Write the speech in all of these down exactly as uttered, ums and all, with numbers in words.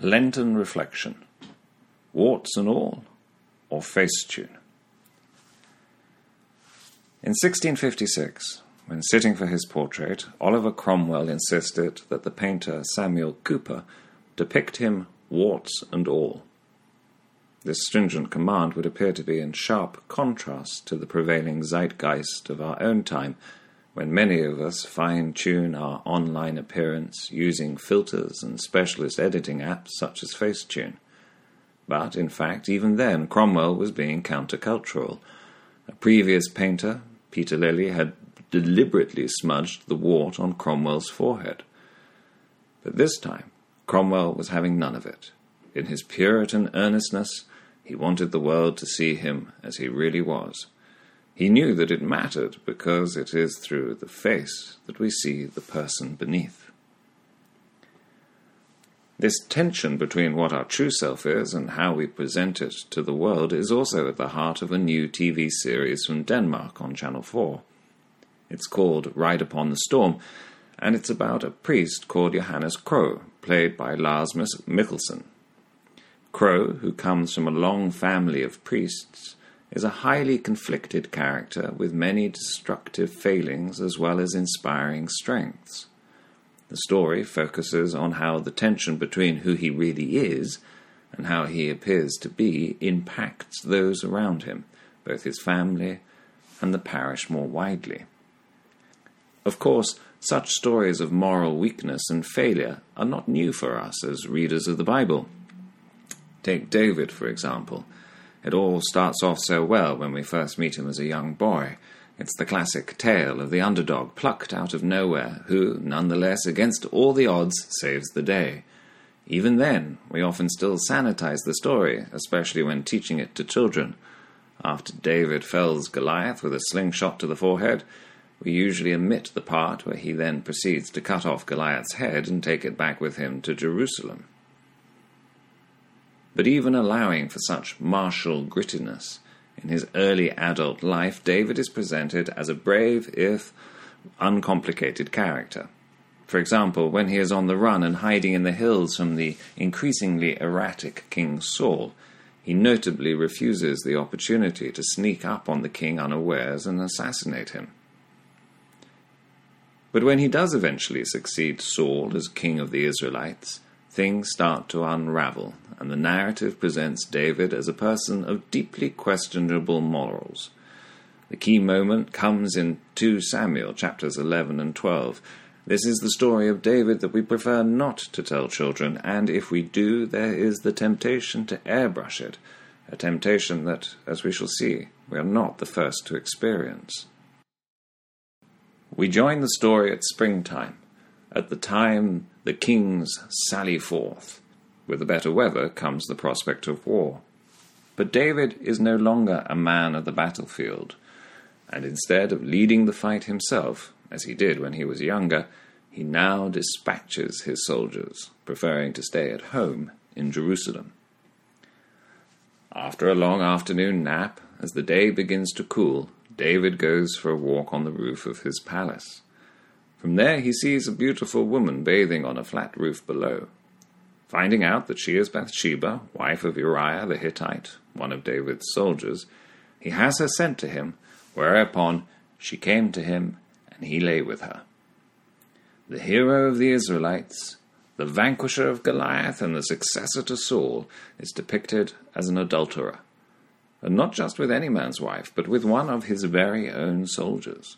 Lenten reflection, warts and all, or Facetune. In sixteen fifty-six, when sitting for his portrait, Oliver Cromwell insisted that the painter Samuel Cooper depict him warts and all. This stringent command would appear to be in sharp contrast to the prevailing zeitgeist of our own time, when many of us fine-tune our online appearance using filters and specialist editing apps such as Facetune. But, in fact, even then, Cromwell was being countercultural. A previous painter, Peter Lilly, had deliberately smudged the wart on Cromwell's forehead. But this time, Cromwell was having none of it. In his Puritan earnestness, he wanted the world to see him as he really was. He knew that it mattered because it is through the face that we see the person beneath. This tension between what our true self is and how we present it to the world is also at the heart of a new T V series from Denmark on Channel four. It's called Ride Upon the Storm, and it's about a priest called Johannes Krogh, played by Lars Mikkelsen. Krogh, who comes from a long family of priests, is a highly conflicted character with many destructive failings as well as inspiring strengths. The story focuses on how the tension between who he really is and how he appears to be impacts those around him, both his family and the parish more widely. Of course, such stories of moral weakness and failure are not new for us as readers of the Bible. Take David, for example. It all starts off so well when we first meet him as a young boy. It's the classic tale of the underdog plucked out of nowhere who, nonetheless, against all the odds, saves the day. Even then, we often still sanitize the story, especially when teaching it to children. After David fells Goliath with a slingshot to the forehead, we usually omit the part where he then proceeds to cut off Goliath's head and take it back with him to Jerusalem. But even allowing for such martial grittiness, in his early adult life, David is presented as a brave, if uncomplicated character. For example, when he is on the run and hiding in the hills from the increasingly erratic King Saul, he notably refuses the opportunity to sneak up on the king unawares and assassinate him. But when he does eventually succeed Saul as king of the Israelites, things start to unravel, and the narrative presents David as a person of deeply questionable morals. The key moment comes in Second Samuel chapters eleven and twelve. This is the story of David that we prefer not to tell children, and if we do, there is the temptation to airbrush it, a temptation that, as we shall see, we are not the first to experience. We join the story at springtime, at the time the kings sally forth. With the better weather comes the prospect of war. But David is no longer a man of the battlefield, and instead of leading the fight himself, as he did when he was younger, he now dispatches his soldiers, preferring to stay at home in Jerusalem. After a long afternoon nap, as the day begins to cool, David goes for a walk on the roof of his palace. From there he sees a beautiful woman bathing on a flat roof below. Finding out that she is Bathsheba, wife of Uriah the Hittite, one of David's soldiers, he has her sent to him, whereupon she came to him, and he lay with her. The hero of the Israelites, the vanquisher of Goliath and the successor to Saul, is depicted as an adulterer, and not just with any man's wife, but with one of his very own soldiers.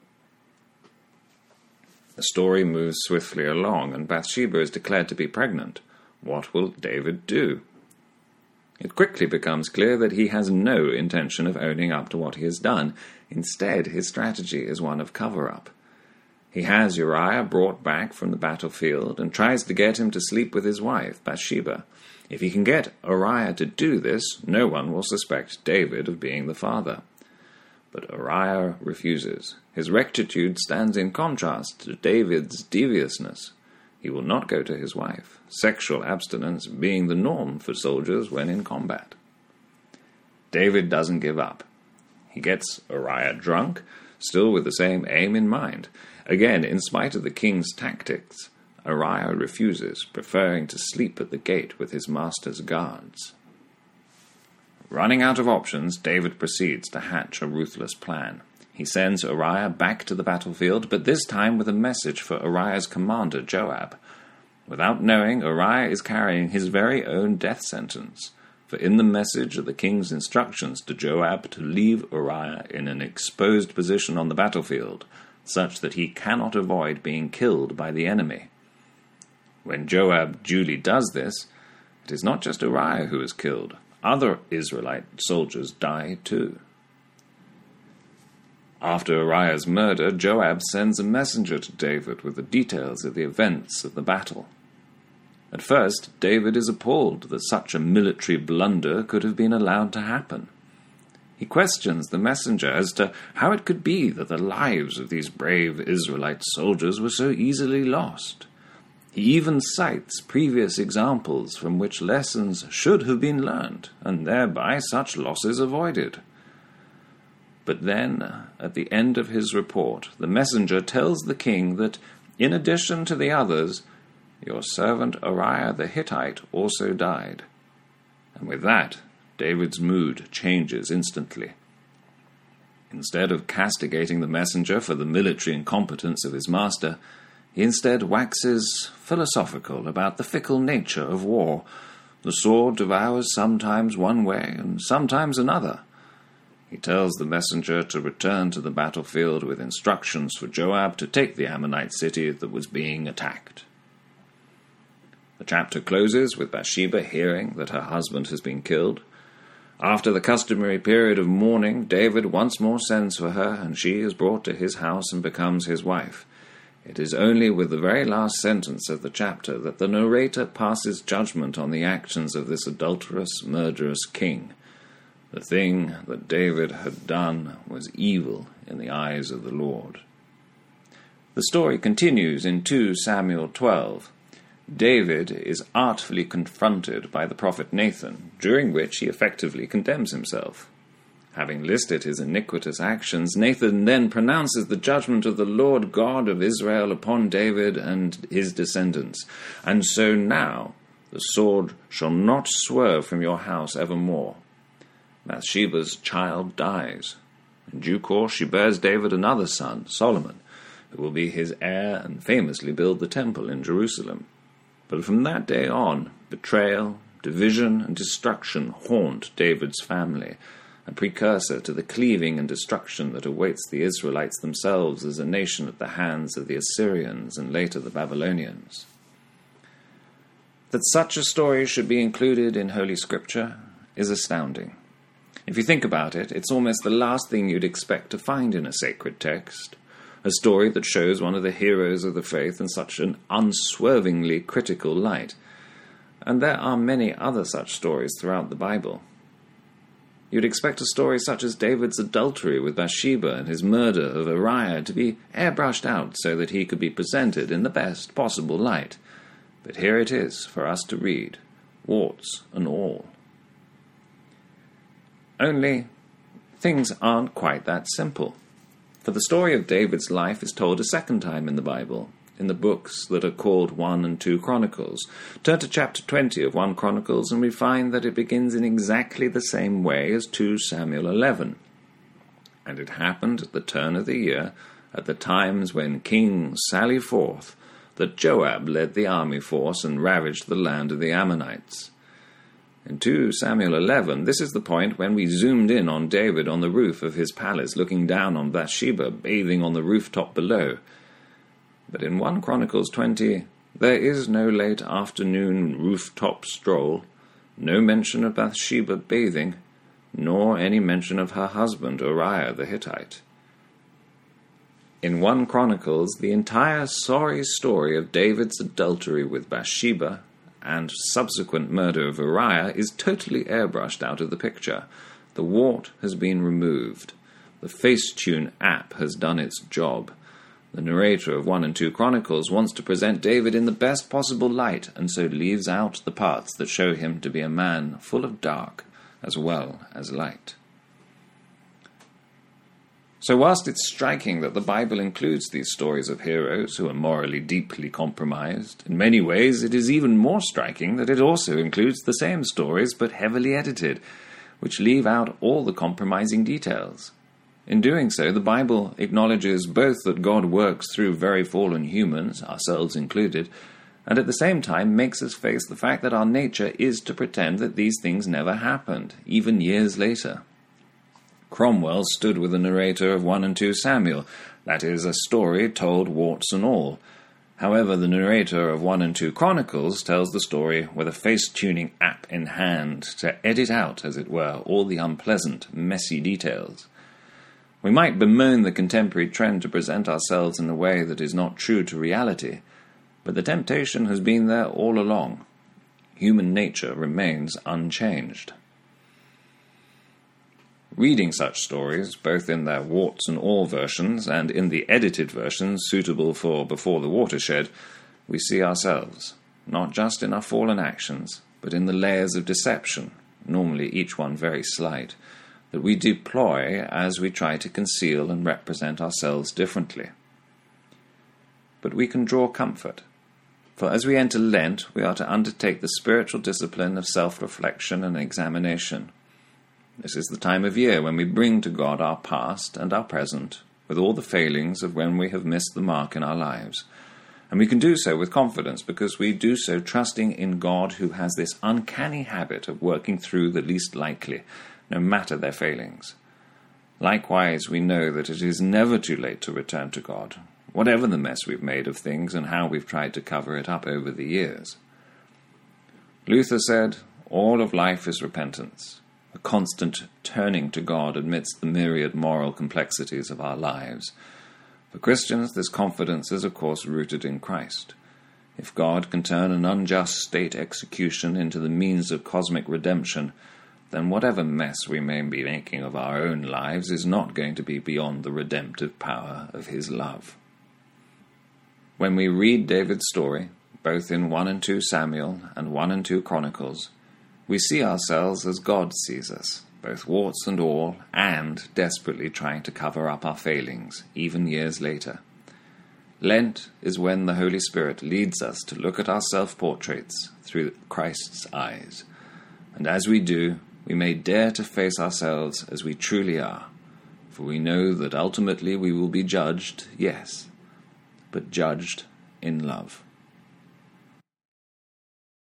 The story moves swiftly along, and Bathsheba is declared to be pregnant. What will David do? It quickly becomes clear that he has no intention of owning up to what he has done. Instead, his strategy is one of cover-up. He has Uriah brought back from the battlefield and tries to get him to sleep with his wife, Bathsheba. If he can get Uriah to do this, no one will suspect David of being the father. But Uriah refuses. His rectitude stands in contrast to David's deviousness. He will not go to his wife, sexual abstinence being the norm for soldiers when in combat. David doesn't give up. He gets Uriah drunk, still with the same aim in mind. Again, in spite of the king's tactics, Uriah refuses, preferring to sleep at the gate with his master's guards. Running out of options, David proceeds to hatch a ruthless plan. He sends Uriah back to the battlefield, but this time with a message for Uriah's commander, Joab. Without knowing, Uriah is carrying his very own death sentence, for in the message are the king's instructions to Joab to leave Uriah in an exposed position on the battlefield, such that he cannot avoid being killed by the enemy. When Joab duly does this, it is not just Uriah who is killed. Other Israelite soldiers die too. After Uriah's murder, Joab sends a messenger to David with the details of the events of the battle. At first, David is appalled that such a military blunder could have been allowed to happen. He questions the messenger as to how it could be that the lives of these brave Israelite soldiers were so easily lost. He even cites previous examples from which lessons should have been learned, and thereby such losses avoided. But then, at the end of his report, the messenger tells the king that, in addition to the others, your servant Uriah the Hittite also died. And with that, David's mood changes instantly. Instead of castigating the messenger for the military incompetence of his master, he instead waxes philosophical about the fickle nature of war. The sword devours sometimes one way and sometimes another. He tells the messenger to return to the battlefield with instructions for Joab to take the Ammonite city that was being attacked. The chapter closes with Bathsheba hearing that her husband has been killed. After the customary period of mourning, David once more sends for her, and she is brought to his house and becomes his wife. It is only with the very last sentence of the chapter that the narrator passes judgment on the actions of this adulterous, murderous king. The thing that David had done was evil in the eyes of the Lord. The story continues in Second Samuel twelve. David is artfully confronted by the prophet Nathan, during which he effectively condemns himself. Having listed his iniquitous actions, Nathan then pronounces the judgment of the Lord God of Israel upon David and his descendants. And so now the sword shall not swerve from your house evermore. Bathsheba's child dies. In due course she bears David another son, Solomon, who will be his heir and famously build the temple in Jerusalem. But from that day on, betrayal, division, and destruction haunt David's family, a precursor to the cleaving and destruction that awaits the Israelites themselves as a nation at the hands of the Assyrians and later the Babylonians. That such a story should be included in Holy Scripture is astounding. If you think about it, it's almost the last thing you'd expect to find in a sacred text, a story that shows one of the heroes of the faith in such an unswervingly critical light. And there are many other such stories throughout the Bible. You'd expect a story such as David's adultery with Bathsheba and his murder of Uriah to be airbrushed out so that he could be presented in the best possible light. But here it is for us to read, warts and all. Only, things aren't quite that simple. For the story of David's life is told a second time in the Bible, in the books that are called One and Two Chronicles. Turn to chapter twenty of One Chronicles, and we find that it begins in exactly the same way as Second Samuel eleven. And it happened at the turn of the year, at the times when kings sally forth, that Joab led the army force and ravaged the land of the Ammonites. In Second Samuel eleven, this is the point when we zoomed in on David on the roof of his palace, looking down on Bathsheba, bathing on the rooftop below. But in First Chronicles twenty, there is no late afternoon rooftop stroll, no mention of Bathsheba bathing, nor any mention of her husband Uriah the Hittite. In First Chronicles, the entire sorry story of David's adultery with Bathsheba and subsequent murder of Uriah is totally airbrushed out of the picture. The wart has been removed. The Facetune app has done its job. The narrator of One and Two Chronicles wants to present David in the best possible light, and so leaves out the parts that show him to be a man full of dark as well as light. So whilst it's striking that the Bible includes these stories of heroes who are morally deeply compromised, in many ways it is even more striking that it also includes the same stories but heavily edited, which leave out all the compromising details. In doing so, the Bible acknowledges both that God works through very fallen humans, ourselves included, and at the same time makes us face the fact that our nature is to pretend that these things never happened, even years later. Cromwell stood with the narrator of First and Second Samuel, that is, a story told warts and all. However, the narrator of First and Second Chronicles tells the story with a face-tuning app in hand to edit out, as it were, all the unpleasant, messy details. We might bemoan the contemporary trend to present ourselves in a way that is not true to reality, but the temptation has been there all along. Human nature remains unchanged. Reading such stories, both in their warts and all versions and in the edited versions suitable for Before the Watershed, we see ourselves, not just in our fallen actions, but in the layers of deception, normally each one very slight, that we deploy as we try to conceal and represent ourselves differently. But we can draw comfort, for as we enter Lent, we are to undertake the spiritual discipline of self-reflection and examination. This is the time of year when we bring to God our past and our present, with all the failings of when we have missed the mark in our lives. And we can do so with confidence because we do so trusting in God, who has this uncanny habit of working through the least likely, no matter their failings. Likewise, we know that it is never too late to return to God, whatever the mess we've made of things and how we've tried to cover it up over the years. Luther said, "All of life is repentance, a constant turning to God amidst the myriad moral complexities of our lives." For Christians, this confidence is of course rooted in Christ. If God can turn an unjust state execution into the means of cosmic redemption, then whatever mess we may be making of our own lives is not going to be beyond the redemptive power of his love. When we read David's story, both in First and Second Samuel and First and Second Chronicles, we see ourselves as God sees us, both warts and all, and desperately trying to cover up our failings, even years later. Lent is when the Holy Spirit leads us to look at our self-portraits through Christ's eyes. And as we do, we may dare to face ourselves as we truly are, for we know that ultimately we will be judged, yes, but judged in love.